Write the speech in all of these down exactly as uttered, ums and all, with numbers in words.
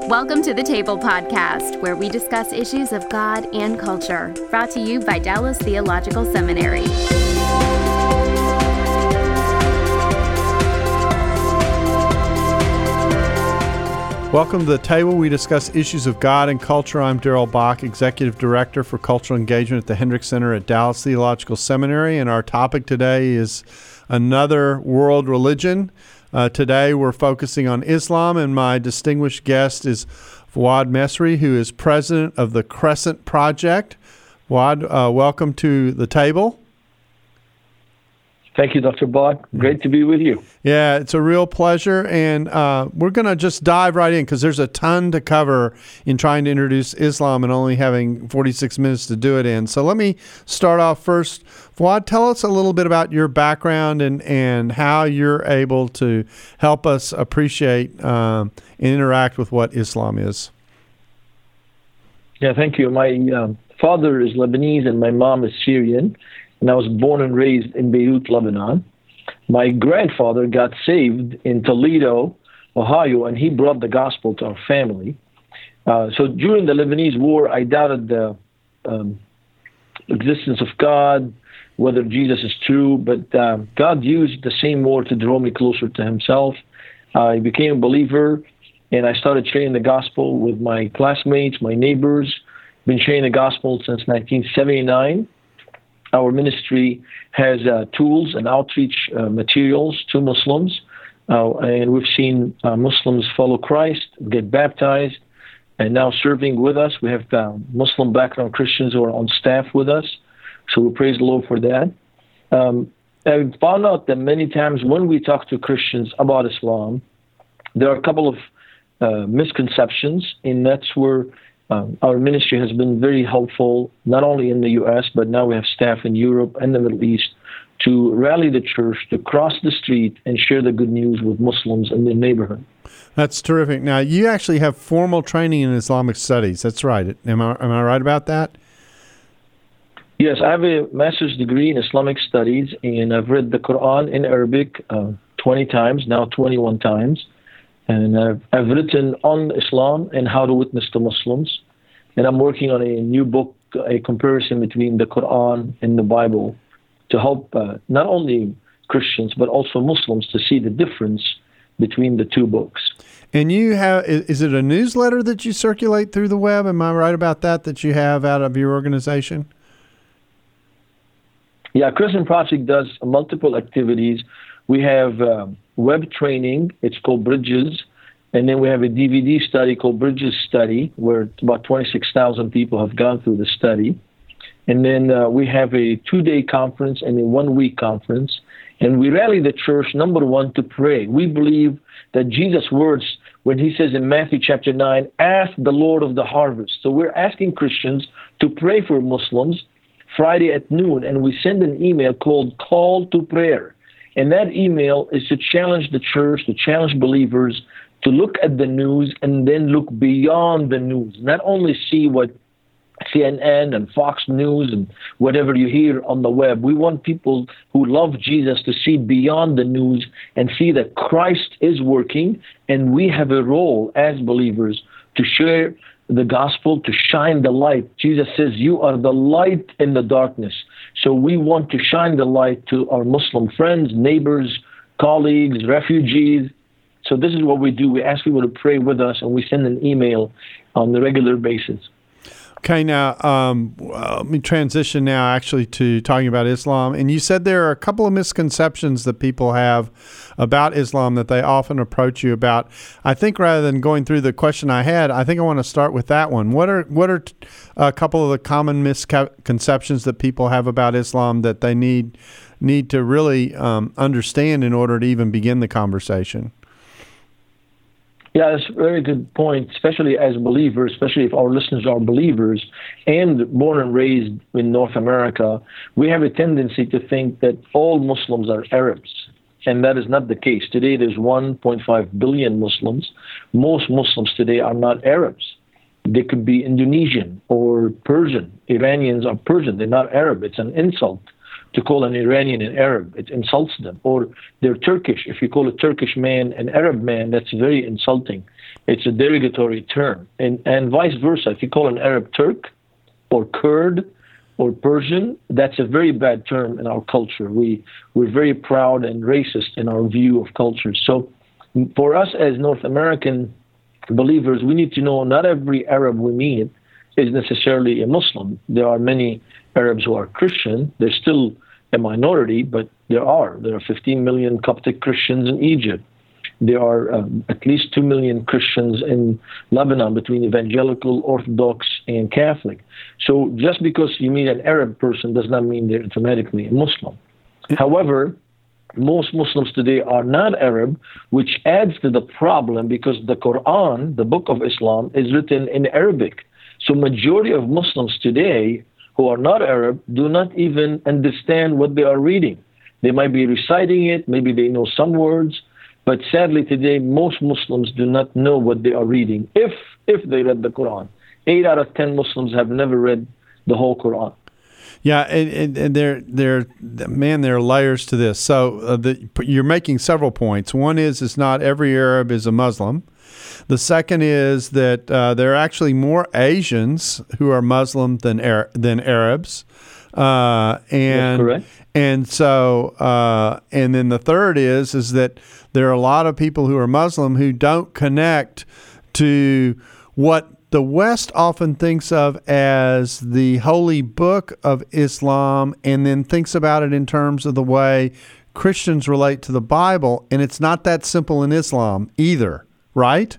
Welcome to the Table Podcast, where we discuss issues of God and culture, brought to you by Dallas Theological Seminary. Welcome to the Table. We discuss issues of God and culture. I'm Daryl Bach, Executive Director for Cultural Engagement at the Hendricks Center at Dallas Theological Seminary, and our topic today is another world religion. Uh, today we're focusing on Islam, and my distinguished guest is Fouad Mesri, who is president of the Crescent Project. Fouad, uh, welcome to the Table. Thank you, Doctor Bach. Great to be with you. Yeah, it's a real pleasure, and uh, we're going to just dive right in because there's a ton to cover in trying to introduce Islam and only having forty-six minutes to do it in. So let me start off first. Fouad, tell us a little bit about your background and, and how you're able to help us appreciate um, and interact with what Islam is. Yeah, thank you. My um, father is Lebanese and my mom is Syrian. And I was born and raised in Beirut, Lebanon. My grandfather got saved in Toledo, Ohio, and he brought the gospel to our family. Uh, so during the Lebanese war, I doubted the um, existence of God, whether Jesus is true, but uh, God used the same war to draw me closer to himself. I became a believer, and I started sharing the gospel with my classmates, my neighbors. Been sharing the gospel since nineteen seventy-nine. Our ministry has uh, tools and outreach uh, materials to Muslims, uh, and we've seen uh, Muslims follow Christ, get baptized, and now serving with us. We have uh, Muslim background Christians who are on staff with us, so we praise the Lord for that. Um, I found out that many times when we talk to Christians about Islam, there are a couple of uh, misconceptions, and that's where Um, our ministry has been very helpful, not only in the U S, but now we have staff in Europe and the Middle East to rally the church to cross the street and share the good news with Muslims in the neighborhood. That's terrific. Now, you actually have formal training in Islamic studies. That's right. Am I, am I right about that? Yes, I have a master's degree in Islamic studies, and I've read the Quran in Arabic uh, twenty times, now twenty-one times. And I've, I've written on Islam and how to witness to Muslims. And I'm working on a new book, a comparison between the Quran and the Bible, to help uh, not only Christians, but also Muslims to see the difference between the two books. And you have, is it a newsletter that you circulate through the web? Am I right about that, that you have out of your organization? Yeah, Crescent Project does multiple activities. We have uh, web training, it's called Bridges, and then we have a D V D study called Bridges Study, where about twenty-six thousand people have gone through the study. And then uh, we have a two-day conference and a one-week conference, and we rally the church, number one, to pray. We believe that Jesus' words, when he says in Matthew chapter nine, ask the Lord of the harvest. So we're asking Christians to pray for Muslims Friday at noon, and we send an email called Call to Prayer. And that email is to challenge the church, to challenge believers, to look at the news and then look beyond the news. Not only see what C N N and Fox News and whatever you hear on the web. We want people who love Jesus to see beyond the news and see that Christ is working, and we have a role as believers to share the gospel, to shine the light. Jesus says, you are the light in the darkness. So we want to shine the light to our Muslim friends, neighbors, colleagues, refugees. So this is what we do. We ask people to pray with us, and we send an email on a regular basis. Okay, now um, well, let me transition now actually to talking about Islam. And you said there are a couple of misconceptions that people have about Islam that they often approach you about. I think rather than going through the question I had, I think I want to start with that one. What are what are a couple of the common misconceptions that people have about Islam that they need need to really um, understand in order to even begin the conversation? Yeah, that's a very good point, especially as believers, especially if our listeners are believers and born and raised in North America. We have a tendency to think that all Muslims are Arabs, and that is not the case. Today, there's one point five billion Muslims. Most Muslims today are not Arabs. They could be Indonesian or Persian. Iranians are Persian. They're not Arab. It's an insult to call an Iranian an Arab. It insults them. Or they're Turkish. If you call a Turkish man an Arab man, that's very insulting. It's a derogatory term. And, and vice versa. If you call an Arab Turk or Kurd or Persian, that's a very bad term in our culture. We, we're very proud and racist in our view of culture. So for us as North American believers, we need to know not every Arab we meet is necessarily a Muslim. There are many Arabs who are Christian. They're still a minority, but there are. There are fifteen million Coptic Christians in Egypt. There are um, at least two million Christians in Lebanon between evangelical, Orthodox, and Catholic. So just because you meet an Arab person does not mean they're automatically a Muslim. However, most Muslims today are not Arab, which adds to the problem because the Quran, the book of Islam, is written in Arabic. So majority of Muslims today who are not Arab do not even understand what they are reading. They might be reciting it, maybe they know some words, but sadly today most Muslims do not know what they are reading, if if they read the Quran. Eight out of ten Muslims have never read the whole Quran. Yeah, and, and, and there, there, man, there are layers to this. So uh, the, you're making several points. One is, is not every Arab is a Muslim. The second is that uh, there are actually more Asians who are Muslim than Ar- than Arabs, uh, and That's correct. and so uh, and then the third is is that there are a lot of people who are Muslim who don't connect to what the West often thinks of as the holy book of Islam, and then thinks about it in terms of the way Christians relate to the Bible, and it's not that simple in Islam either, right?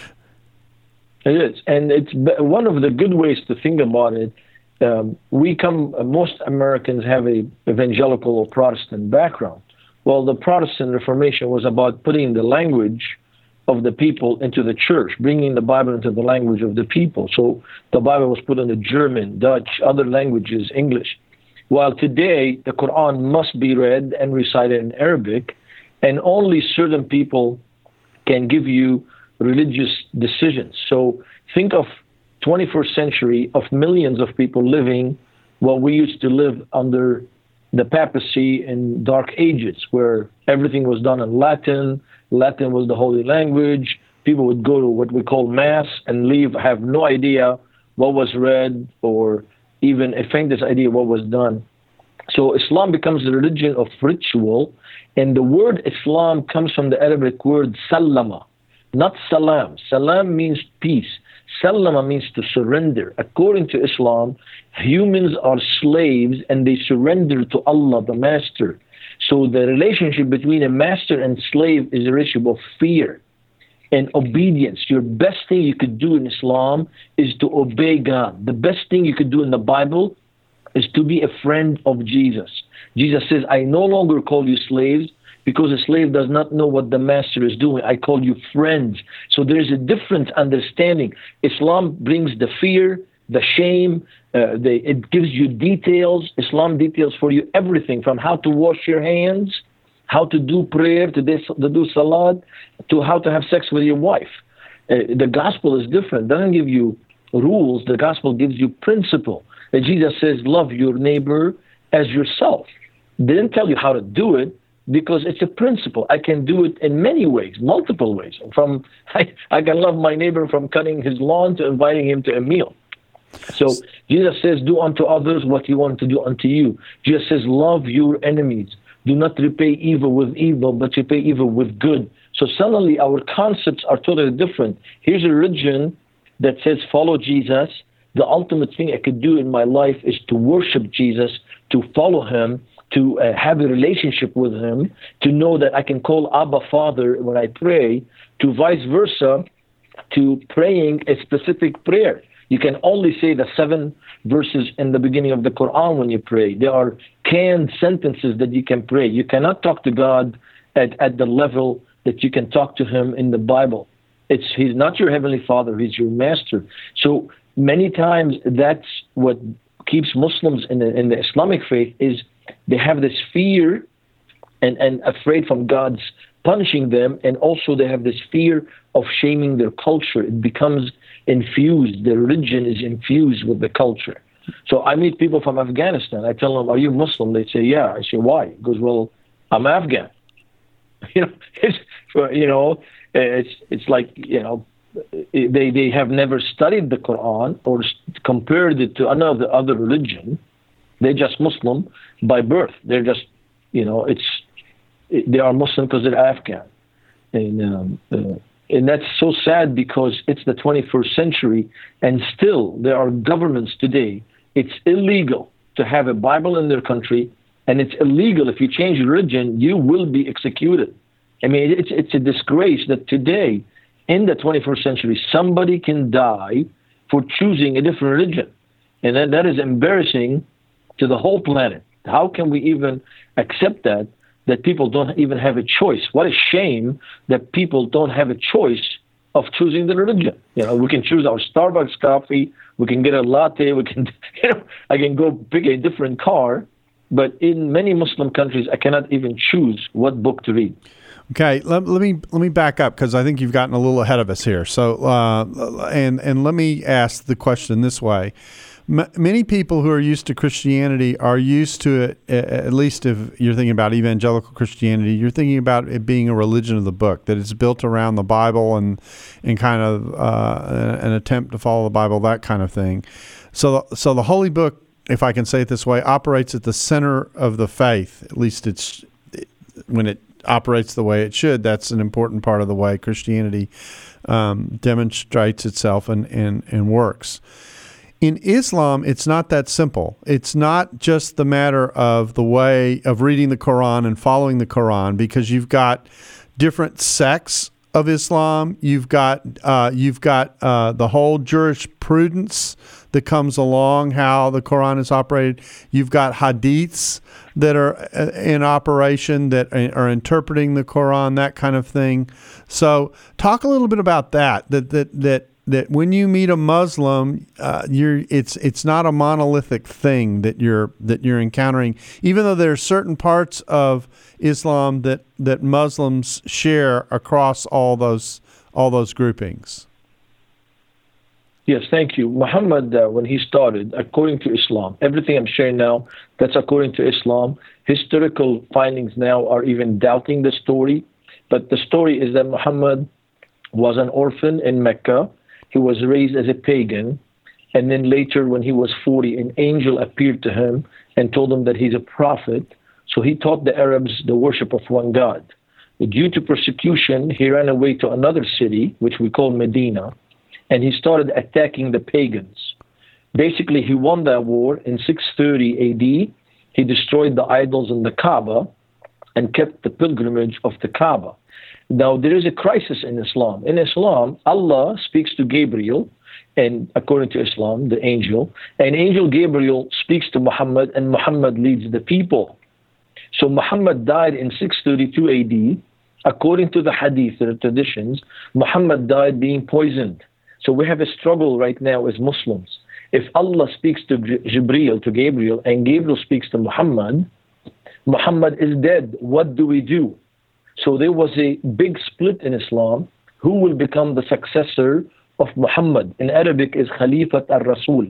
It is, and it's one of the good ways to think about it. Um, we come, most Americans have a evangelical or Protestant background. Well, the Protestant Reformation was about putting the language of the people into the church, bringing the Bible into the language of the people. So the Bible was put into German, Dutch, other languages, English. While today, the Quran must be read and recited in Arabic, and only certain people can give you religious decisions. So think of twenty-first century of millions of people living what we used to live under the papacy in Dark Ages, where everything was done in Latin. Latin was the holy language. People would go to what we call Mass and leave, have no idea what was read or even a faintest idea what was done. So Islam becomes a religion of ritual, and the word Islam comes from the Arabic word sallama, not salam. Salam means peace. Sallama means to surrender. According to Islam, humans are slaves and they surrender to Allah, the master. So the relationship between a master and slave is a relationship of fear and obedience. Your best thing you could do in Islam is to obey God. The best thing you could do in the Bible is to be a friend of Jesus. Jesus says, I no longer call you slaves because a slave does not know what the master is doing. I call you friends. So there's a different understanding. Islam brings the fear, the shame, uh, the, it gives you details. Islam details for you everything from how to wash your hands, how to do prayer, to, this, to do salat, to how to have sex with your wife. Uh, the gospel is different. It doesn't give you rules. The gospel gives you principle. Uh, Jesus says, love your neighbor as yourself. They didn't tell you how to do it because it's a principle. I can do it in many ways, multiple ways. From I, I can love my neighbor from cutting his lawn to inviting him to a meal. So Jesus says, do unto others what you want to do unto you. Jesus says, love your enemies. Do not repay evil with evil, but repay evil with good. So suddenly our concepts are totally different. Here's a religion that says, follow Jesus. The ultimate thing I could do in my life is to worship Jesus, to follow him, to uh, have a relationship with him, to know that I can call Abba Father when I pray, to vice versa, to praying a specific prayer. You can only say the seven verses in the beginning of the Quran when you pray. There are canned sentences that you can pray. You cannot talk to God at, at the level that you can talk to him in the Bible. It's He's not your heavenly Father, he's your master. So many times that's what keeps Muslims in the, in the Islamic faith is they have this fear and, and afraid from God's punishing them, and also they have this fear of shaming their culture. It becomes infused. The religion is infused with the culture. So I meet people from Afghanistan. I tell them, "Are you Muslim?" They say, "Yeah." I say, "Why?" He goes, "Well, I'm Afghan." You know, it's you know, it's it's like you know, they they have never studied the Quran or compared it to another other religion. They're just Muslim by birth. They're just you know, it's they are Muslim because they're Afghan, and um, uh, and that's so sad because it's the twenty-first century, and still there are governments today. It's illegal to have a Bible in their country. And it's illegal. If you change religion, you will be executed. I mean, it's it's a disgrace that today, in the twenty-first century, somebody can die for choosing a different religion. And that, that is embarrassing to the whole planet. How can we even accept that, that people don't even have a choice? What a shame that people don't have a choice of choosing the religion. You know, we can choose our Starbucks coffee. We can get a latte. We can, you know, I can go pick a different car. But in many Muslim countries, I cannot even choose what book to read. Okay, let, let me let me back up because I think you've gotten a little ahead of us here. So, uh, and and let me ask the question this way: M- many people who are used to Christianity are used to it. At least if you're thinking about evangelical Christianity, you're thinking about it being a religion of the book, that it's built around the Bible and and kind of uh, an attempt to follow the Bible, that kind of thing. So, so the Holy Book, if I can say it this way, operates at the center of the faith. At least it's when it operates the way it should. That's an important part of the way Christianity um, demonstrates itself and, and, and works. In Islam, it's not that simple. It's not just the matter of the way of reading the Quran and following the Quran, because you've got different sects of Islam. You've got uh, you've got uh, the whole jurisprudence that comes along, how the Quran is operated. You've got hadiths that are in operation that are interpreting the Quran, that kind of thing. So talk a little bit about that, that that that that when you meet a Muslim, uh, you're it's it's not a monolithic thing that you're that you're encountering, even though there are certain parts of Islam that, that Muslims share across all those all those groupings. Yes, thank you. Muhammad, uh, when he started, according to Islam, everything I'm sharing now, that's according to Islam. Historical findings now are even doubting the story. But the story is that Muhammad was an orphan in Mecca. He was raised as a pagan. And then later, when he was forty, an angel appeared to him and told him that he's a prophet. So he taught the Arabs the worship of one God. Due to persecution, he ran away to another city, which we call Medina. And he started attacking the pagans. Basically, he won that war in six thirty A D. He destroyed the idols in the Kaaba and kept the pilgrimage of the Kaaba. Now, there is a crisis in Islam. In Islam, Allah speaks to Gabriel, and according to Islam, the angel, and angel Gabriel speaks to Muhammad, and Muhammad leads the people. So Muhammad died in six thirty-two A D. According to the hadith, the traditions, Muhammad died being poisoned. So we have a struggle right now as Muslims. If Allah speaks to Jibreel, to Gabriel, and Gabriel speaks to Muhammad, Muhammad is dead. What do we do? So there was a big split in Islam. Who will become the successor of Muhammad? In Arabic is Khalifat al-Rasul,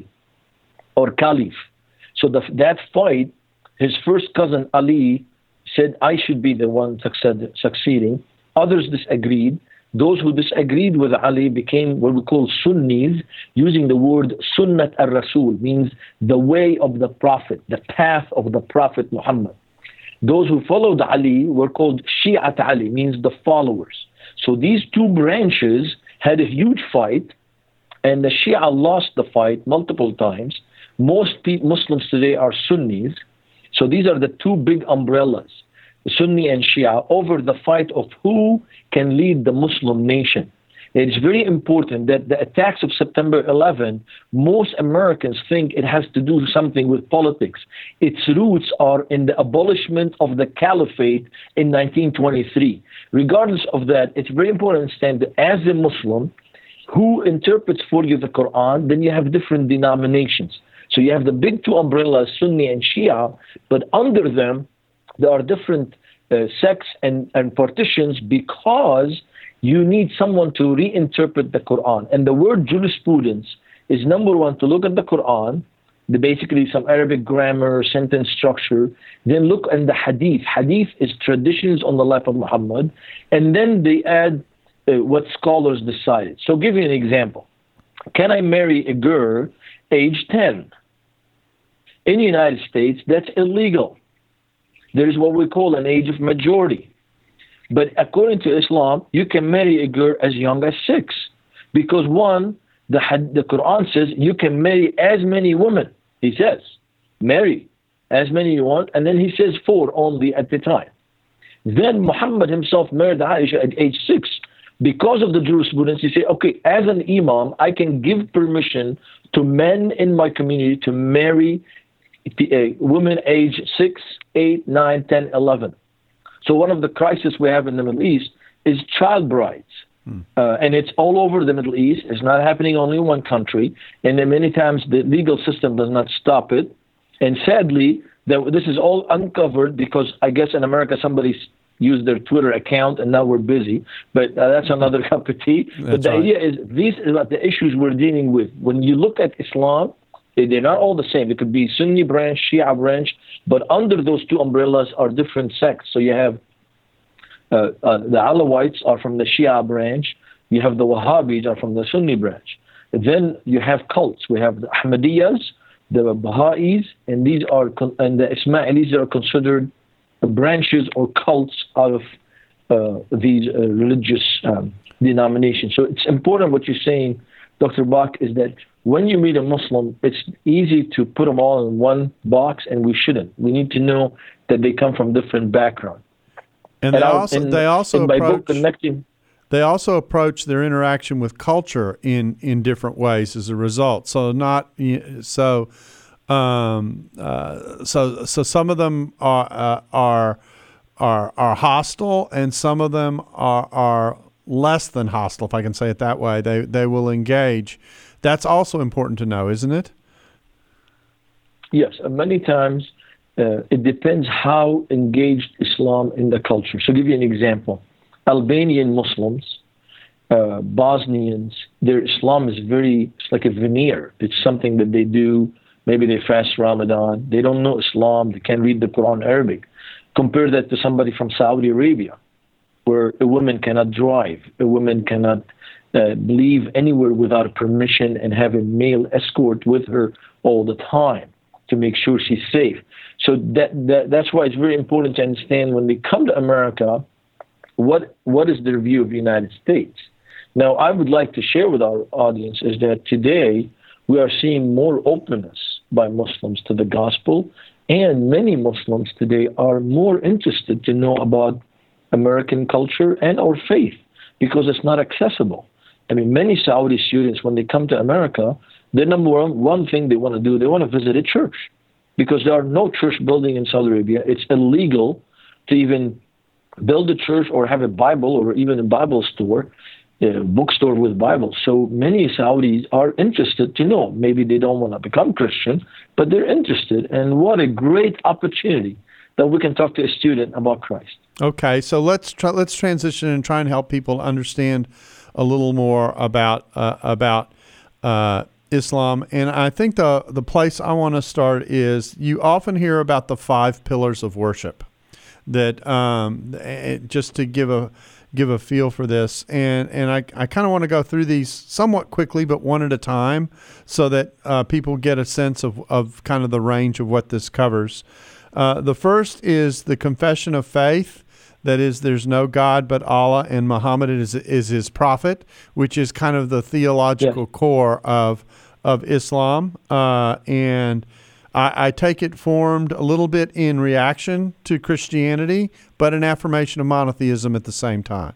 or Caliph. So the, that fight, his first cousin Ali said, I should be the one succeed, succeeding. Others disagreed. Those who disagreed with Ali became what we call Sunnis, using the word Sunnat al-Rasul, means the way of the Prophet, the path of the Prophet Muhammad. Those who followed Ali were called Shi'at Ali, means the followers. So these two branches had a huge fight, and the Shia lost the fight multiple times. Most Muslims today are Sunnis. So these are the two big umbrellas, Sunni and Shia, over the fight of who can lead the Muslim nation. It's very important that the attacks of September eleventh, most Americans think it has to do something with politics. Its roots are in the abolishment of the caliphate in nineteen twenty-three. Regardless of that, it's very important to understand that as a Muslim who interprets for you the Quran, then you have different denominations. So you have the big two umbrellas, Sunni and Shia, but under them, there are different uh, sects and, and partitions because you need someone to reinterpret the Quran. And the word jurisprudence is, number one, to look at the Quran the basically some Arabic grammar, sentence structure. Then look in the hadith. Hadith is traditions on the life of Muhammad. And then they add uh, what scholars decided. So give you an example. Can I marry a girl age ten? In the United States, that's illegal. There is what we call an age of majority. But according to Islam, you can marry a girl as young as six. Because one, the, the Quran says you can marry as many women. He says, marry as many you want. And then he says four only at the time. Then Muhammad himself married Aisha at age six. Because of the jurisprudence, he said, okay, as an imam, I can give permission to men in my community to marry a women age six, eight, nine, ten, eleven. So one of the crises we have in the Middle East is child brides. Hmm. Uh, and it's all over the Middle East. It's not happening only in one country. And then many times the legal system does not stop it. And sadly, that this is all uncovered because I guess in America somebody's used their Twitter account and now we're busy. But uh, that's another cup of tea. That's but the right. idea is these are the issues we're dealing with. When you look at Islam, they're not all the same. It could be Sunni branch, Shia branch, but under those two umbrellas are different sects. So you have uh, uh, the Alawites are from the Shia branch. You have the Wahhabis are from the Sunni branch. And then you have cults. We have the Ahmadiyyas, the Baha'is, and these are con- and the Ismailis are considered branches or cults out of uh, these uh, religious um, denominations. So it's important what you're saying, Doctor Bach, is that when you meet a Muslim, it's easy to put them all in one box, and we shouldn't. We need to know that they come from different backgrounds. And, and they, also, in, they also in approach. Connecting, they also approach their interaction with culture in, in different ways as a result. So not so. Um, uh, so so some of them are uh, are are are hostile, and some of them are are less than hostile, if I can say it that way. They they will engage. That's also important to know, isn't it? Yes, many times uh, it depends how engaged Islam in the culture. So, I'll give you an example. Albanian Muslims, uh, Bosnians, their Islam is very, it's like a veneer. It's something that they do. Maybe they fast Ramadan. They don't know Islam. They can't read the Quran Arabic. Compare that to somebody from Saudi Arabia, where a woman cannot drive, a woman cannot uh, leave anywhere without permission and have a male escort with her all the time to make sure she's safe. So that, that that's why it's very important to understand when they come to America, what what is their view of the United States. Now, I would like to share with our audience is that today we are seeing more openness by Muslims to the gospel, and many Muslims today are more interested to know about American culture and our faith because it's not accessible. I mean, many Saudi students, when they come to America, the number one, one thing they want to do, they want to visit a church because there are no church building in Saudi Arabia. It's illegal to even build a church or have a Bible or even a Bible store, a bookstore with Bibles. So many Saudis are interested to know. Maybe they don't want to become Christian, but they're interested. And what a great opportunity that we can talk to a student about Christ. Okay, so let's try, let's transition and try and help people understand a little more about uh, about uh, Islam. And I think the the place I want to start is you often hear about the five pillars of worship. That um, just to give a give a feel for this, and and I I kind of want to go through these somewhat quickly, but one at a time, so that uh, people get a sense of of kind of the range of what this covers. Uh, the first is the confession of faith. That is, there's no God but Allah, and Muhammad is is his prophet, which is kind of the theological yeah. core of of Islam. Uh, and I, I take it formed a little bit in reaction to Christianity, but an affirmation of monotheism at the same time.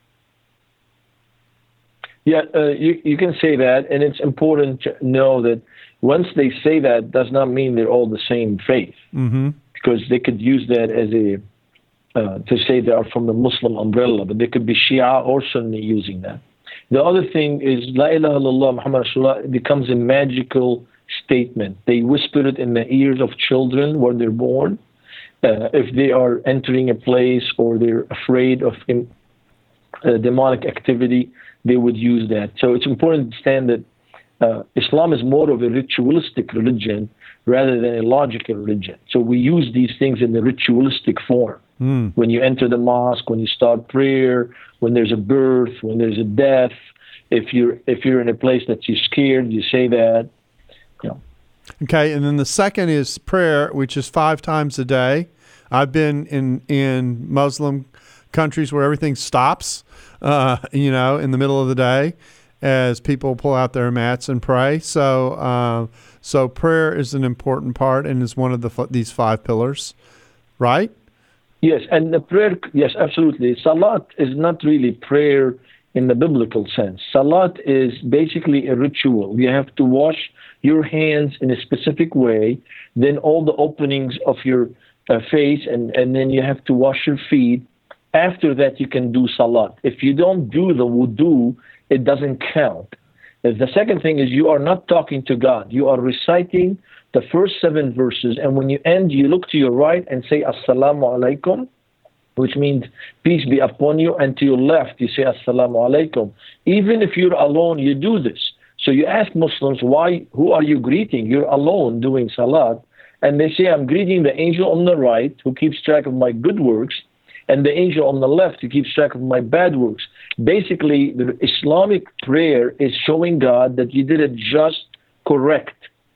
Yeah, uh, you you can say that, and it's important to know that once they say that, does not mean they're all the same faith, mm-hmm. because they could use that as a Uh, to say they are from the Muslim umbrella, but they could be Shia or Sunni using that. The other thing is, La ilaha illallah Muhammad Rasulullah becomes a magical statement. They whisper it in the ears of children when they're born. Uh, if they are entering a place or they're afraid of um, uh, demonic activity, they would use that. So it's important to understand that uh, Islam is more of a ritualistic religion rather than a logical religion. So we use these things in the ritualistic form. Mm. When you enter the mosque, when you start prayer, when there's a birth, when there's a death, if you're if you're in a place that you're scared, you say that. You know. Okay, and then the second is prayer, which is five times a day. I've been in, in Muslim countries where everything stops, uh, you know, in the middle of the day as people pull out their mats and pray. So uh, so prayer is an important part and is one of the these five pillars, right? Yes, and the prayer, yes, absolutely. Salat is not really prayer in the biblical sense. Salat is basically a ritual. You have to wash your hands in a specific way, then all the openings of your uh, face, and, and then you have to wash your feet. After that, you can do salat. If you don't do the wudu, it doesn't count. The second thing is you are not talking to God. You are reciting the first seven verses, and when you end, you look to your right and say Assalamu alaikum, which means peace be upon you, and to your left, you say Assalamu alaikum. Even if you're alone, you do this. So you ask Muslims, why? Who are you greeting? You're alone doing salat, and they say, I'm greeting the angel on the right who keeps track of my good works, and the angel on the left who keeps track of my bad works. Basically, the Islamic prayer is showing God that you did it just correct.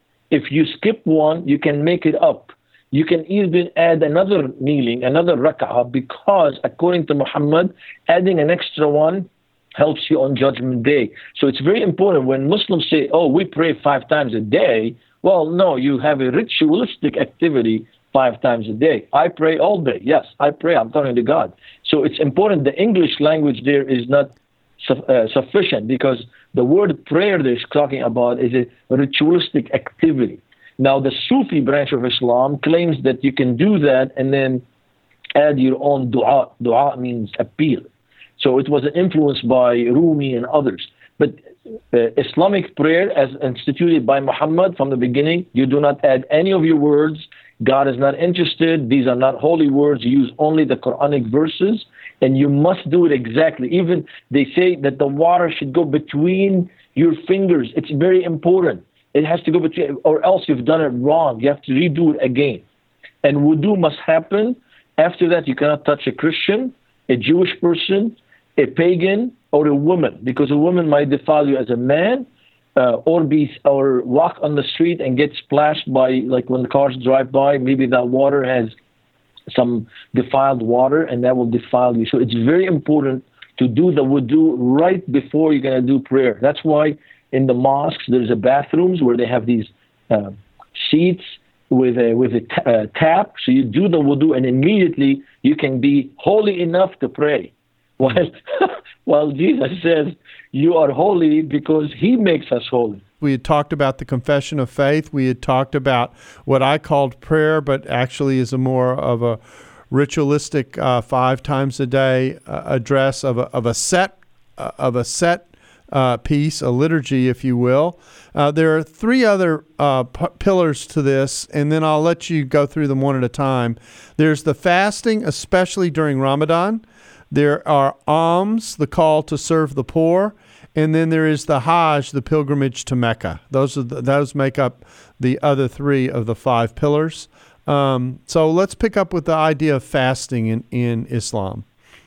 If you skip one, you can make it up. You can even add another kneeling, another rak'ah, because according to Muhammad, adding an extra one helps you on Judgment Day. So it's very important when Muslims say, oh, we pray five times a day. Well, no, you have a ritualistic activity five times a day. I pray all day. Yes, I pray. I'm talking to God. So it's important. The English language there is not su- uh, sufficient because the word prayer they're talking about is a ritualistic activity. Now, the Sufi branch of Islam claims that you can do that and then add your own dua. Dua means appeal. So it was influenced by Rumi and others. But uh, Islamic prayer, as instituted by Muhammad from the beginning, you do not add any of your words. God is not interested. These are not holy words. You use only the Quranic verses, and you must do it exactly. Even they say that the water should go between your fingers. It's very important. It has to go between, or else you've done it wrong. You have to redo it again. And wudu must happen. After that, you cannot touch a Christian, a Jewish person, a pagan, or a woman, because a woman might defile you as a man, uh, or be or walk on the street and get splashed by, like when the cars drive by, maybe that water has some defiled water, and that will defile you. So it's very important to do the wudu right before you're going to do prayer. That's why in the mosques there's a bathrooms where they have these uh, seats with a with a t- uh, tap. So you do the wudu, and immediately you can be holy enough to pray. While, while Jesus says you are holy because he makes us holy. We had talked about the confession of faith. We had talked about what I called prayer, but actually is a more of a ritualistic uh, five times a day uh, address of a, of a set uh, of a set uh, piece, a liturgy, if you will. Uh, there are three other uh, p- pillars to this, and then I'll let you go through them one at a time. There's the fasting, especially during Ramadan. There are alms, the call to serve the poor, and then there is the Hajj, the pilgrimage to Mecca. Those are the, those make up the other three of the five pillars. Um, so let's pick up with the idea of fasting in, in Islam.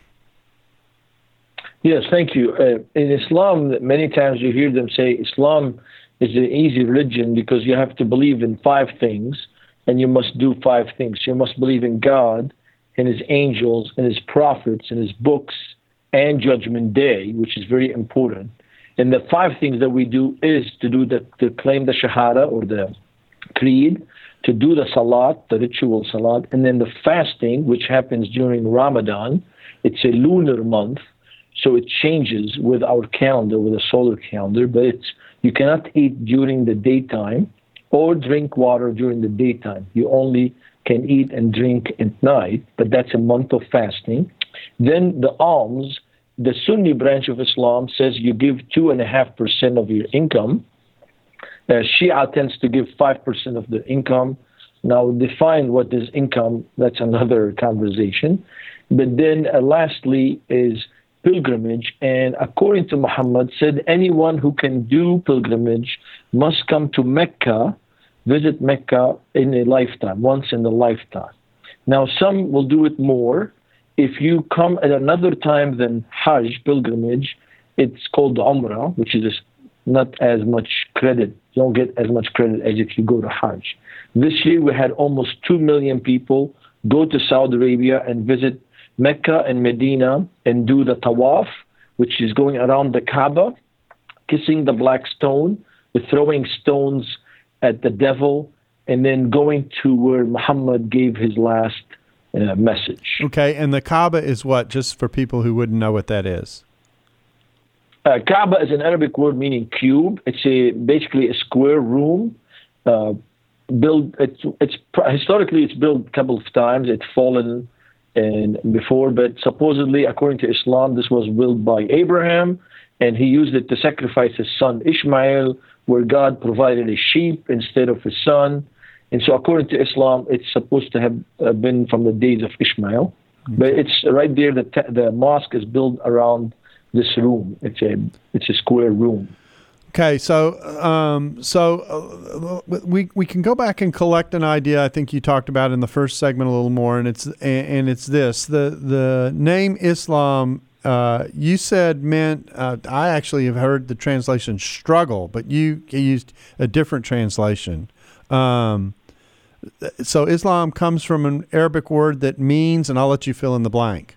Yes, thank you. Uh, in Islam, many times you hear them say Islam is an easy religion because you have to believe in five things, and you must do five things. You must believe in God, in his angels, in his prophets, in his books, and Judgment Day, which is very important. And the five things that we do is to do the to claim the Shahada or the Creed, to do the Salat, the ritual Salat, and then the fasting, which happens during Ramadan. It's a lunar month, so it changes with our calendar, with a solar calendar, but it's you cannot eat during the daytime or drink water during the daytime. You only can eat and drink at night, but that's a month of fasting. Then the alms, the Sunni branch of Islam says you give two and a half percent of your income. Uh, Shia tends to give five percent of the income. Now, define what is income, that's another conversation. But then uh, lastly is pilgrimage. And according to Muhammad, said anyone who can do pilgrimage must come to Mecca visit Mecca in a lifetime, once in a lifetime. Now, some will do it more. If you come at another time than Hajj, pilgrimage, it's called Umrah, which is not as much credit. You don't get as much credit as if you go to Hajj. This year, we had almost two million people go to Saudi Arabia and visit Mecca and Medina and do the tawaf, which is going around the Kaaba, kissing the black stone, throwing stones at the devil, and then going to where Muhammad gave his last uh, message. Okay, and the Kaaba is what, just for people who wouldn't know what that is? Uh, Kaaba is an Arabic word meaning cube. It's a basically a square room. Uh, built. It's, it's historically it's built a couple of times. It's fallen and before, but supposedly, according to Islam, this was built by Abraham, and he used it to sacrifice his son Ishmael, where God provided a sheep instead of his son. And so according to Islam, it's supposed to have uh, been from the days of Ishmael. Okay. But it's right there, the, te- the mosque is built around this room. It's a it's a square room. Okay, so um, so uh, we we can go back and collect an idea I think you talked about in the first segment a little more, and it's and, and it's this. The, the name Islam, Uh, you said meant, uh, I actually have heard the translation struggle, but you used a different translation. Um, so Islam comes from an Arabic word that means, and I'll let you fill in the blank.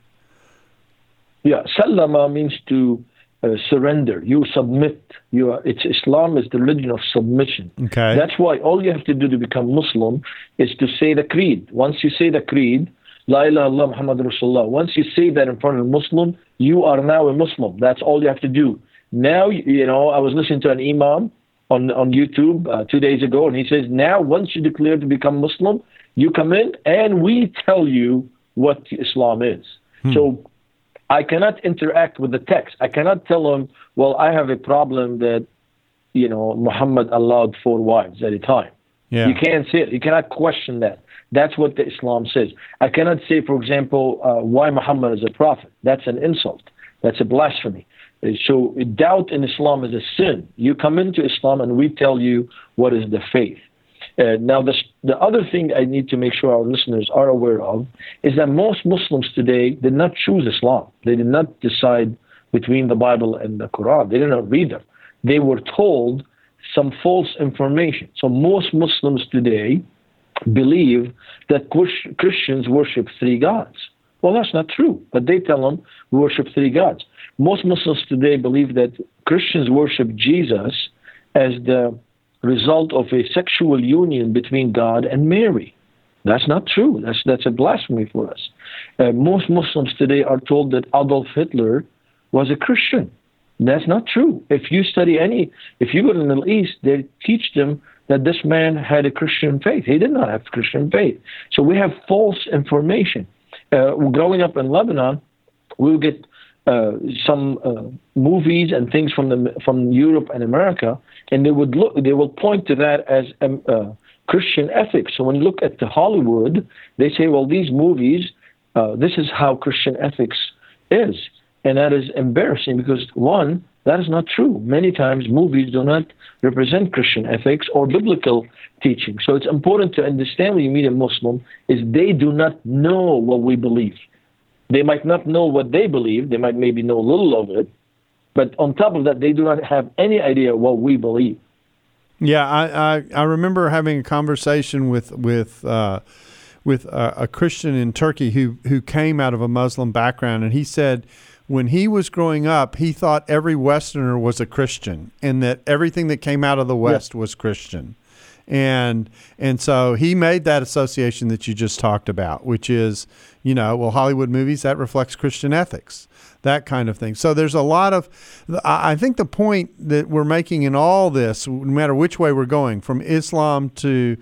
Yeah, sallama means to uh, surrender. You submit. You are, it's Islam is the religion of submission. Okay. That's why all you have to do to become Muslim is to say the creed. Once you say the creed, La ilaha illallah Muhammad Rasulullah. Once you say that in front of a Muslim, you are now a Muslim. That's all you have to do. Now, you know, I was listening to an imam on, on YouTube uh, two days ago, and he says, now once you declare to become Muslim, you come in and we tell you what Islam is. Hmm. So I cannot interact with the text. I cannot tell him, well, I have a problem that, you know, Muhammad allowed four wives at a time. Yeah. You can't say it. You cannot question that. That's what the Islam says. I cannot say, for example, uh, why Muhammad is a prophet. That's an insult. That's a blasphemy. So doubt in Islam is a sin. You come into Islam and we tell you what is the faith. Uh, now, the, the other thing I need to make sure our listeners are aware of is that most Muslims today did not choose Islam. They did not decide between the Bible and the Quran. They did not read them. They were told some false information. So most Muslims today believe that Christians worship three gods. Well, that's not true, but they tell them we worship three gods. Most Muslims today believe that Christians worship Jesus as the result of a sexual union between God and Mary. That's not true. That's that's a blasphemy for us. Uh, most Muslims today are told that Adolf Hitler was a Christian. That's not true. If you study any, if you go to the Middle East, they teach them that this man had a Christian faith. He did not have Christian faith. So we have false information. Uh, growing up in Lebanon, we'll get uh, some uh, movies and things from the from Europe and America, and they would look, they will point to that as um, uh, Christian ethics. So when you look at the Hollywood, they say, well, these movies, uh, this is how Christian ethics is. And that is embarrassing because, one, that is not true. Many times movies do not represent Christian ethics or biblical teaching. So it's important to understand when you meet a Muslim is they do not know what we believe. They might not know what they believe. They might maybe know a little of it. But on top of that, they do not have any idea what we believe. Yeah, I, I, I remember having a conversation with with uh, with a, a Christian in Turkey who, who came out of a Muslim background, and he said when he was growing up, he thought every Westerner was a Christian and that everything that came out of the West yeah. was Christian. And and so he made that association that you just talked about, which is, you know, well, Hollywood movies, that reflects Christian ethics, that kind of thing. So there's a lot of, I think the point that we're making in all this, no matter which way we're going, from Islam to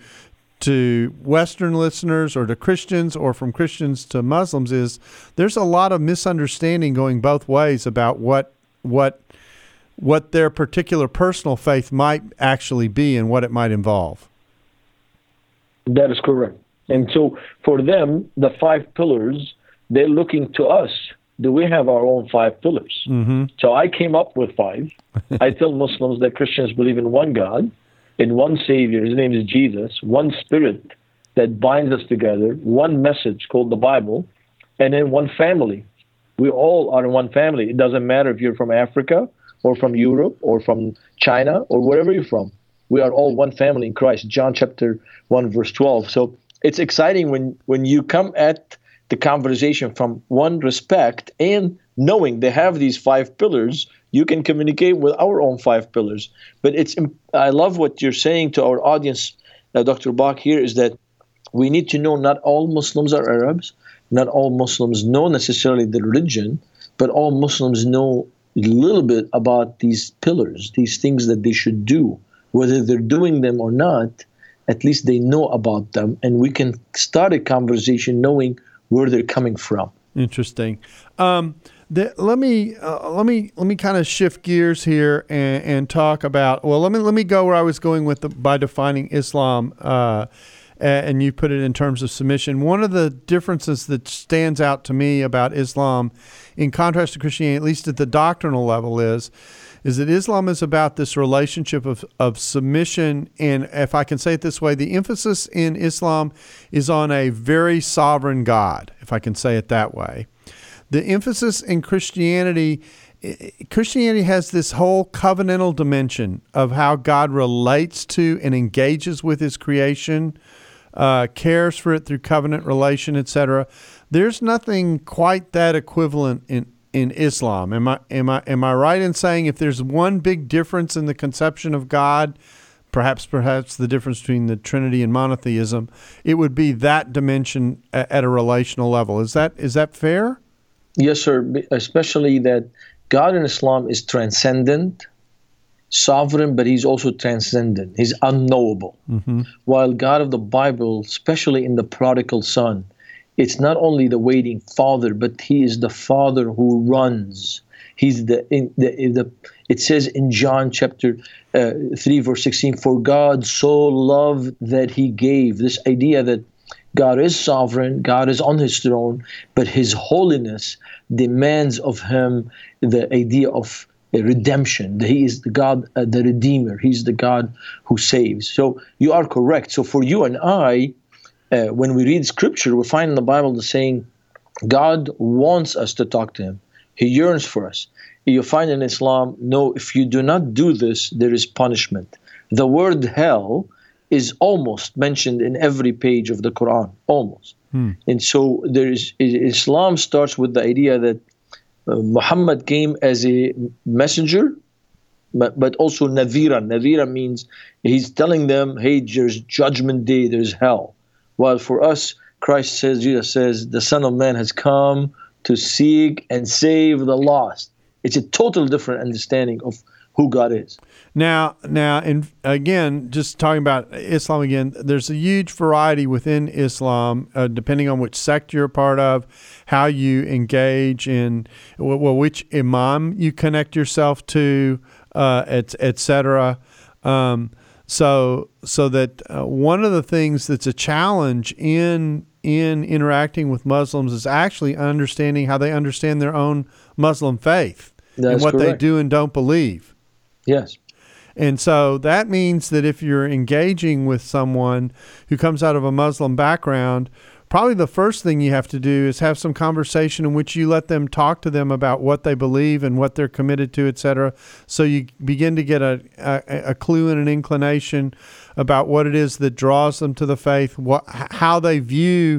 to Western listeners or to Christians or from Christians to Muslims, is there's a lot of misunderstanding going both ways about what what what their particular personal faith might actually be and what it might involve. That is correct. And so for them, the five pillars, they're looking to us. Do we have our own five pillars? Mm-hmm. So I came up with five. I tell Muslims that Christians believe in one God. in one Savior. His name is Jesus, one Spirit that binds us together, one message called the Bible, and then one family. We all are in one family. It doesn't matter if you're from Africa or from Europe or from China or wherever you're from. We are all one family in Christ. John chapter one, verse twelve. So it's exciting when, when you come at the conversation from one respect and knowing they have these five pillars, you can communicate with our own five pillars. But it's I love what you're saying to our audience, uh, Doctor Bach, here is that we need to know not all Muslims are Arabs. Not all Muslims know necessarily the religion, but all Muslims know a little bit about these pillars, these things that they should do. Whether they're doing them or not, at least they know about them, and we can start a conversation knowing where they're coming from. Interesting. Um, the, let me uh, let me let me kind of shift gears here and, and talk about. Well, let me let me go where I was going with the, by defining Islam. Uh, and you put it in terms of submission. One of the differences that stands out to me about Islam, in contrast to Christianity, at least at the doctrinal level, is is that Islam is about this relationship of, of submission. And if I can say it this way, the emphasis in Islam is on a very sovereign God, if I can say it that way. The emphasis in Christianity, Christianity has this whole covenantal dimension of how God relates to and engages with his creation, Uh, cares for it through covenant relation, et cetera. There's nothing quite that equivalent in, in Islam. Am I am I am I right in saying if there's one big difference in the conception of God, perhaps perhaps the difference between the Trinity and monotheism, it would be that dimension at, at a relational level. Is that is that fair? Yes, sir. Especially that God in Islam is transcendent, sovereign, but he's also transcendent. He's unknowable. Mm-hmm. While God of the Bible, especially in the prodigal son, it's not only the waiting father, but he is the father who runs. He's the, in the, in the it says in John chapter uh, three, verse sixteen, for God so loved that he gave. This idea that God is sovereign, God is on his throne, but his holiness demands of him the idea of redemption. He is the God, uh, the Redeemer. He's the God who saves. So you are correct. So for you and I, uh, when we read Scripture, we find in the Bible the saying, God wants us to talk to him. He yearns for us. You find in Islam, no, if you do not do this, there is punishment. The word hell is almost mentioned in every page of the Quran, almost. Hmm. And so there is, Islam starts with the idea that Uh, Muhammad came as a messenger, but, but also Nadhira. Nadhira means he's telling them, hey, there's judgment day, there's hell. While for us, Christ says, Jesus says, the Son of Man has come to seek and save the lost. It's a total different understanding of who God is. Now, now, and again, just talking about Islam again, there's a huge variety within Islam, uh, depending on which sect you're a part of, how you engage in, well, which imam you connect yourself to, uh, et, et cetera. Um, so, so that uh, one of the things that's a challenge in in interacting with Muslims is actually understanding how they understand their own Muslim faith. That's and what correct. they do and don't believe. Yes. And so that means that if you're engaging with someone who comes out of a Muslim background, probably the first thing you have to do is have some conversation in which you let them talk to them about what they believe and what they're committed to, et cetera. So you begin to get a, a, a clue and an inclination about what it is that draws them to the faith, what, how they view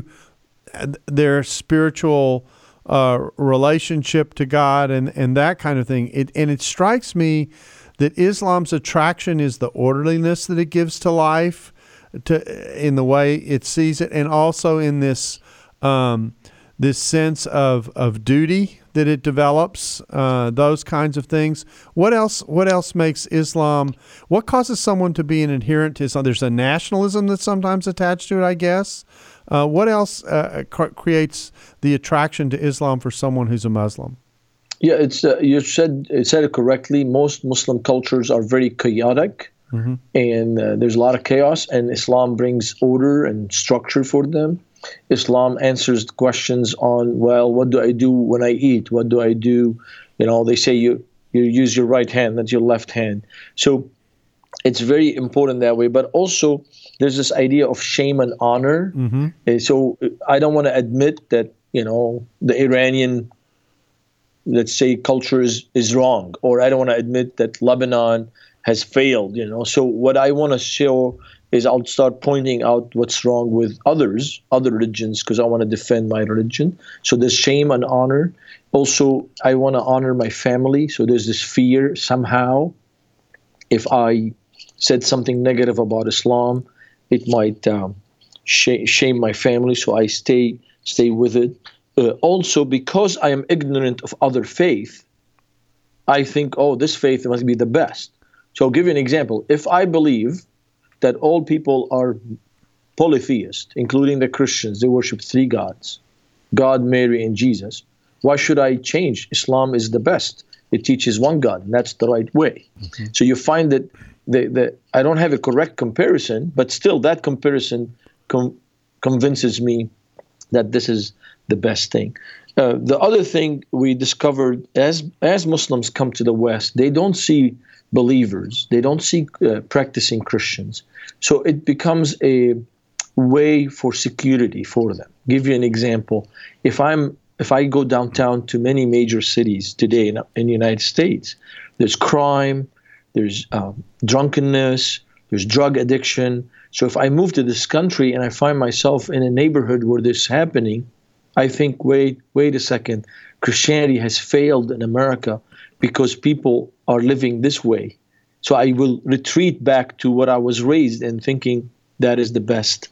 their spiritual uh, relationship to God and, and that kind of thing. It, and it strikes me that Islam's attraction is the orderliness that it gives to life, to in the way it sees it, and also in this um, this sense of, of duty that it develops, uh, those kinds of things. What else? What else makes Islam? What causes someone to be an adherent to Islam? There's a nationalism that's sometimes attached to it, I guess. Uh, what else uh, cr- creates the attraction to Islam for someone who's a Muslim? Yeah, it's uh, you said it said it correctly. Most Muslim cultures are very chaotic, mm-hmm. and uh, there's a lot of chaos. And Islam brings order and structure for them. Islam answers questions on, well, what do I do when I eat? What do I do? You know, they say you you use your right hand, not your left hand. So it's very important that way. But also, there's this idea of shame and honor. Mm-hmm. And so I don't want to admit that, you know, the Iranian, let's say, culture is, is wrong, or I don't want to admit that Lebanon has failed, you know. So what I want to show is I'll start pointing out what's wrong with others, other religions, because I want to defend my religion. So there's shame and honor. Also, I want to honor my family. So there's this fear somehow, if I said something negative about Islam, it might um, sh- shame my family. So I stay stay with it. Uh, also, because I am ignorant of other faith, I think, oh, this faith must be the best. So I'll give you an example. If I believe that all people are polytheist, including the Christians, they worship three gods, God, Mary, and Jesus, why should I change? Islam is the best. It teaches one God, and that's the right way. Mm-hmm. So you find that the, the, I don't have a correct comparison, but still that comparison com- convinces me that this is the best thing. Uh, the other thing we discovered, as as Muslims come to the West, they don't see believers. They don't see uh, practicing Christians. So it becomes a way for security for them. Give you an example. If I'm if I go downtown to many major cities today in, in the United States, there's crime, there's um, drunkenness, there's drug addiction. So if I move to this country and I find myself in a neighborhood where this is happening, I think, wait, wait a second, Christianity has failed in America because people are living this way. So I will retreat back to what I was raised in, thinking that is the best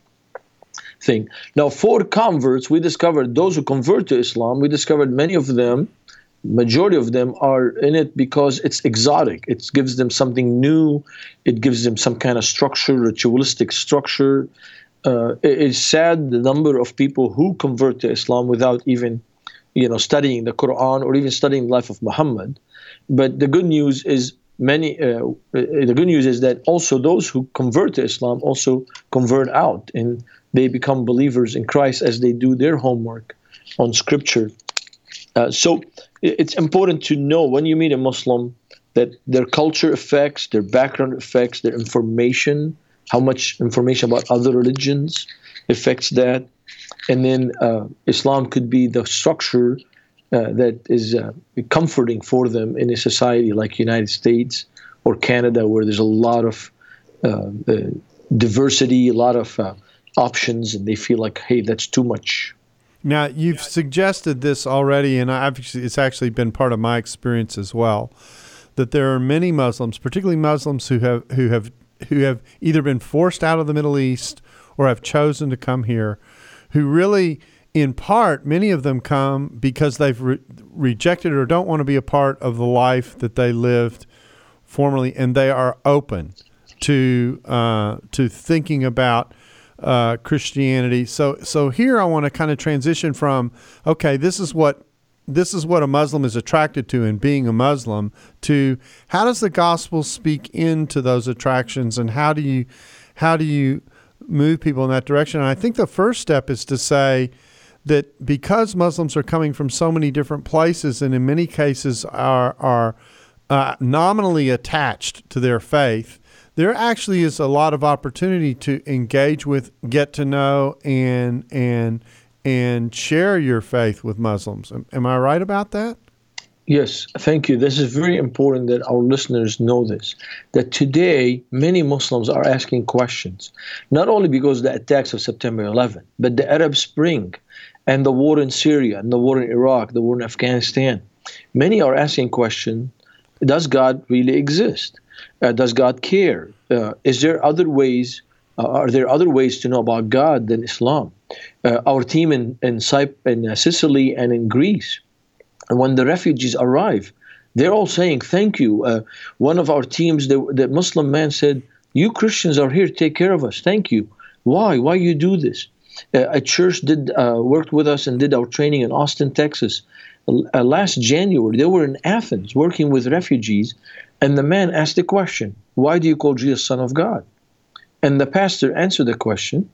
thing. Now, for converts, we discovered those who convert to Islam, we discovered many of them, majority of them are in it because it's exotic. It gives them something new. It gives them some kind of structure, ritualistic structure. Uh, it's sad the number of people who convert to Islam without even, you know, studying the Quran or even studying the life of Muhammad. But the good news is many. Uh, the good news is that also those who convert to Islam also convert out, and they become believers in Christ as they do their homework on Scripture. Uh, so it's important to know when you meet a Muslim that their culture affects, their background affects, their information. How much information about other religions affects that. And then uh, Islam could be the structure uh, that is uh, comforting for them in a society like United States or Canada, where there's a lot of uh, uh, diversity, a lot of uh, options, and they feel like, hey, that's too much. Now, you've suggested this already, and I've, it's actually been part of my experience as well, that there are many Muslims, particularly Muslims who have who have who have either been forced out of the Middle East or have chosen to come here, who really, in part, many of them come because they've re- rejected or don't want to be a part of the life that they lived formerly, and they are open to uh, to thinking about uh, Christianity. So, so here I want to kind of transition from, okay, this is what this is what a Muslim is attracted to in being a Muslim, to how does the gospel speak into those attractions, and how do you how do you move people in that direction? And I think the first step is to say that because Muslims are coming from so many different places, and in many cases are are uh, nominally attached to their faith, there actually is a lot of opportunity to engage with, get to know, and and and share your faith with Muslims. Am, am I right about that? Yes, thank you. This is very important that our listeners know this, that today many Muslims are asking questions, not only because of the attacks of September eleventh, but the Arab Spring and the war in Syria and the war in Iraq, the war in Afghanistan. Many are asking questions, does God really exist? Uh, does God care? Uh, is there other ways, uh, are there other ways to know about God than Islam? Uh, our team in, in, Cyp- in uh, Sicily and in Greece, and when the refugees arrive, they're all saying, thank you. Uh, one of our teams, the, the Muslim man said, you Christians are here, take care of us. Thank you. Why? Why you do this? Uh, a church did uh, worked with us and did our training in Austin, Texas. Uh, last January, they were in Athens working with refugees, and the man asked the question, why do you call Jesus Son of God? And the pastor answered the question.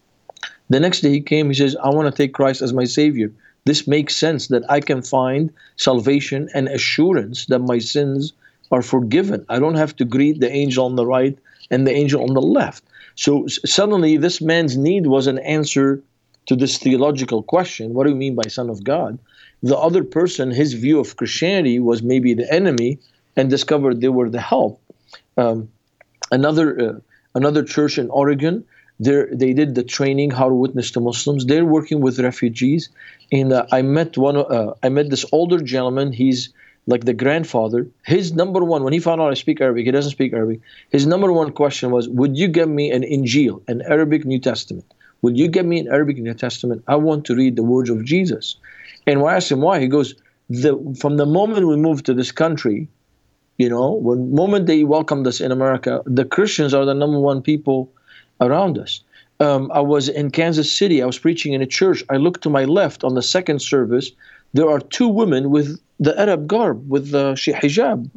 The next day he came, he says, I want to take Christ as my Savior. This makes sense that I can find salvation and assurance that my sins are forgiven. I don't have to greet the angel on the right and the angel on the left. So s- suddenly this man's need was an answer to this theological question. What do you mean by Son of God? The other person, his view of Christianity was maybe the enemy, and discovered they were the help. Um, another uh, another church in Oregon, there they did the training how to witness to Muslims. They're working with refugees, and uh, I met one. Uh, I met this older gentleman. He's like the grandfather. His number one, when he found out I speak Arabic, he doesn't speak Arabic. His number one question was, "Would you give me an Injil, an Arabic New Testament? Would you give me an Arabic New Testament? I want to read the words of Jesus." And when I asked him why, he goes, "The from the moment we moved to this country, you know, when moment they welcomed us in America, the Christians are the number one people around us." Um, I was in Kansas City. I was preaching in a church. I looked to my left on the second service. There are two women with the Arab garb, with the hijab.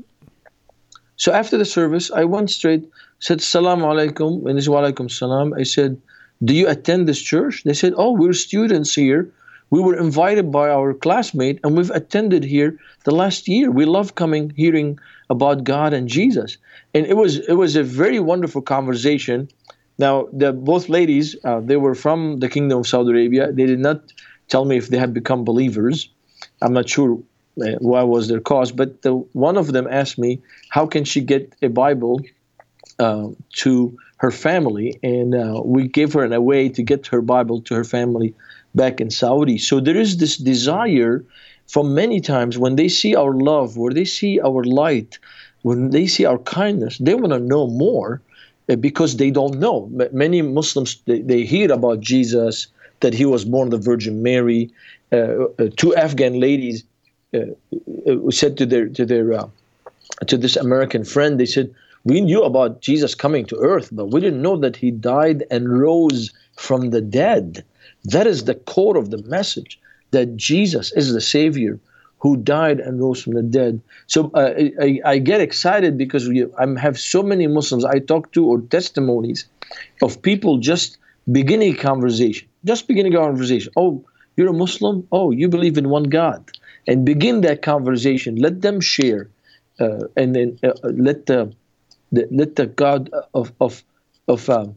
So after the service, I went straight, said, "Salaam alaikum," and they said, "Wa alaikum salam." I said, "Do you attend this church?" They said, "Oh, we're students here. We were invited by our classmate, and we've attended here the last year. We love coming, hearing about God and Jesus." And it was it was a very wonderful conversation. Now, the both ladies, uh, they were from the Kingdom of Saudi Arabia. They did not tell me if they had become believers. I'm not sure uh, what was their cause, but the, one of them asked me, how can she get a Bible uh, to her family? And uh, we gave her a way to get her Bible to her family back in Saudi. So there is this desire from many times when they see our love, where they see our light, when they see our kindness, they want to know more uh, because they don't know. M- Many Muslims, they, they hear about Jesus, that he was born of the Virgin Mary. Uh, uh, two Afghan ladies uh, uh, said to their to their uh, to this American friend, they said, "We knew about Jesus coming to earth, but we didn't know that he died and rose from the dead." That is the core of the message, that Jesus is the Savior who died and rose from the dead. So uh, I, I get excited because we I have so many Muslims I talk to, or testimonies of people just beginning a conversation, just beginning a conversation. "Oh, you're a Muslim? Oh, you believe in one God." And begin that conversation. Let them share, uh, and then uh, let the, the let the God of of of um,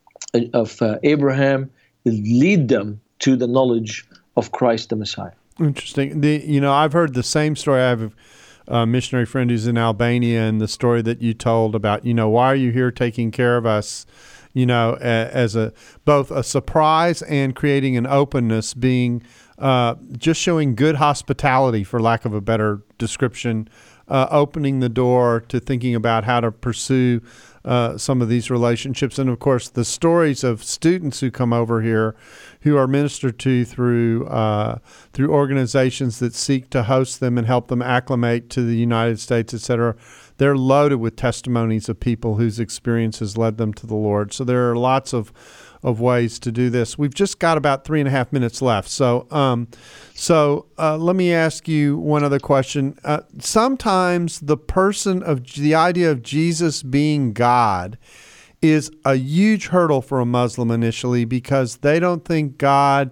of uh, Abraham lead them to the knowledge of Christ the Messiah. Interesting. The, you know, I've heard the same story. I have a missionary friend who's in Albania, and the story that you told about, you know, why are you here taking care of us, you know, a, as a both a surprise and creating an openness, being uh, just showing good hospitality, for lack of a better description, uh, opening the door to thinking about how to pursue Uh, some of these relationships. And of course, the stories of students who come over here who are ministered to through uh, through organizations that seek to host them and help them acclimate to the United States, et cetera. They're loaded with testimonies of people whose experiences led them to the Lord. So there are lots of of ways to do this. We've just got about three and a half minutes left. So um, so uh, let me ask you one other question. Uh, sometimes the person of the idea of Jesus being God is a huge hurdle for a Muslim initially, because they don't think God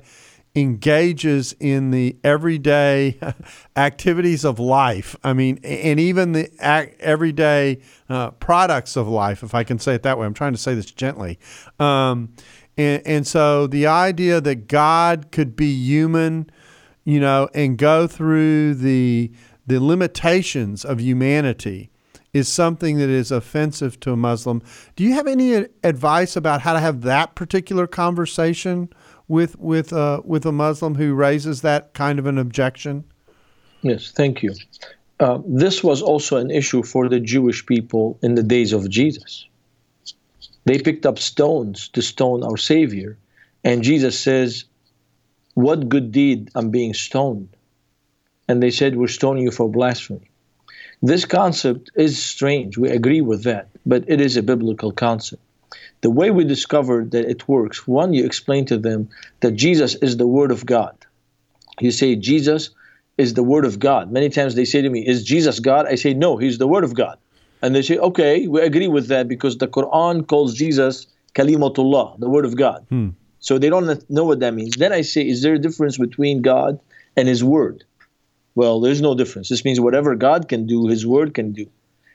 engages in the everyday activities of life. I mean, and even the ac- everyday uh, products of life, if I can say it that way. I'm trying to say this gently. Um, and, and so the idea that God could be human, you know, and go through the the limitations of humanity is something that is offensive to a Muslim. Do you have any advice about how to have that particular conversation with with uh, with a Muslim who raises that kind of an objection? Yes, thank you. Uh, this was also an issue for the Jewish people in the days of Jesus. They picked up stones to stone our Savior, and Jesus says, "What good deed I'm being stoned?" And they said, "We're stoning you for blasphemy." This concept is strange. We agree with that, but it is a biblical concept. The way we discovered that it works, one, you explain to them that Jesus is the Word of God. You say, Jesus is the Word of God. Many times they say to me, "Is Jesus God?" I say, "No, He's the Word of God." And they say, "Okay, we agree with that because the Quran calls Jesus Kalimatullah, the Word of God." Hmm. So they don't know what that means. Then I say, is there a difference between God and His Word? Well, there's no difference. This means whatever God can do, His Word can do.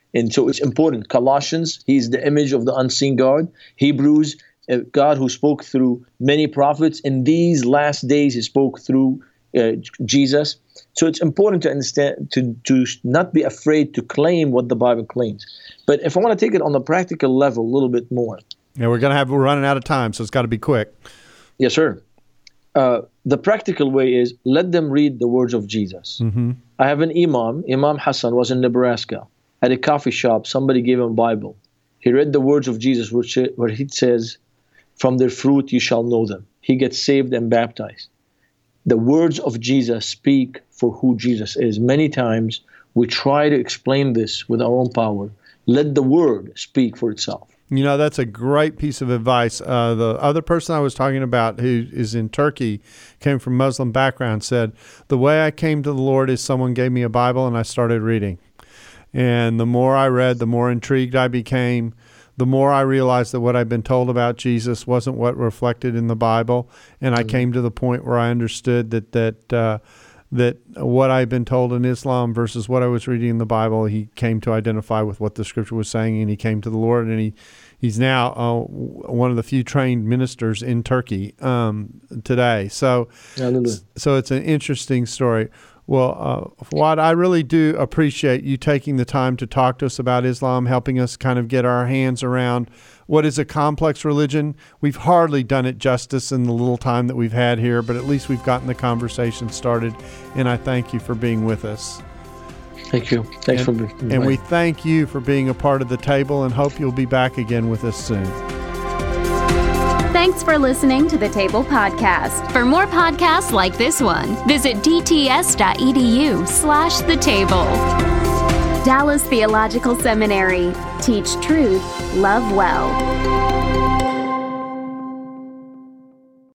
And so it's important. Colossians, he's the image of the unseen God. Hebrews, uh, God who spoke through many prophets. In these last days, he spoke through uh, Jesus. So it's important to understand, to, to not be afraid to claim what the Bible claims. But if I want to take it on the practical level a little bit more. Yeah, we're going to have, we're running out of time, so it's got to be quick. Yes, sir. Uh, the practical way is let them read the words of Jesus. Mm-hmm. I have an imam. Imam Hassan was in Nebraska. At a coffee shop, somebody gave him a Bible. He read the words of Jesus, which, where he says, from their fruit you shall know them. He gets saved and baptized. The words of Jesus speak for who Jesus is. Many times we try to explain this with our own power. Let the word speak for itself. You know, that's a great piece of advice. Uh, the other person I was talking about who is in Turkey, came from Muslim background, said, the way I came to the Lord is someone gave me a Bible and I started reading. And the more I read, the more intrigued I became. The more I realized that what I'd been told about Jesus wasn't what reflected in the Bible. And I mm-hmm. came to the point where I understood that that uh, that what I'd been told in Islam versus what I was reading in the Bible, he came to identify with what the Scripture was saying, and he came to the Lord. And he he's now uh, one of the few trained ministers in Turkey um, today. So, so it's an interesting story. Well, uh, Fuad, I really do appreciate you taking the time to talk to us about Islam, helping us kind of get our hands around what is a complex religion. We've hardly done it justice in the little time that we've had here, but at least we've gotten the conversation started, and I thank you for being with us. Thank you. Thanks and, for being And we thank you for being a part of the table and hope you'll be back again with us soon. Thanks for listening to the Table Podcast. For more podcasts like this one, visit dts.edu slash the table. Dallas Theological Seminary. Teach truth, love well.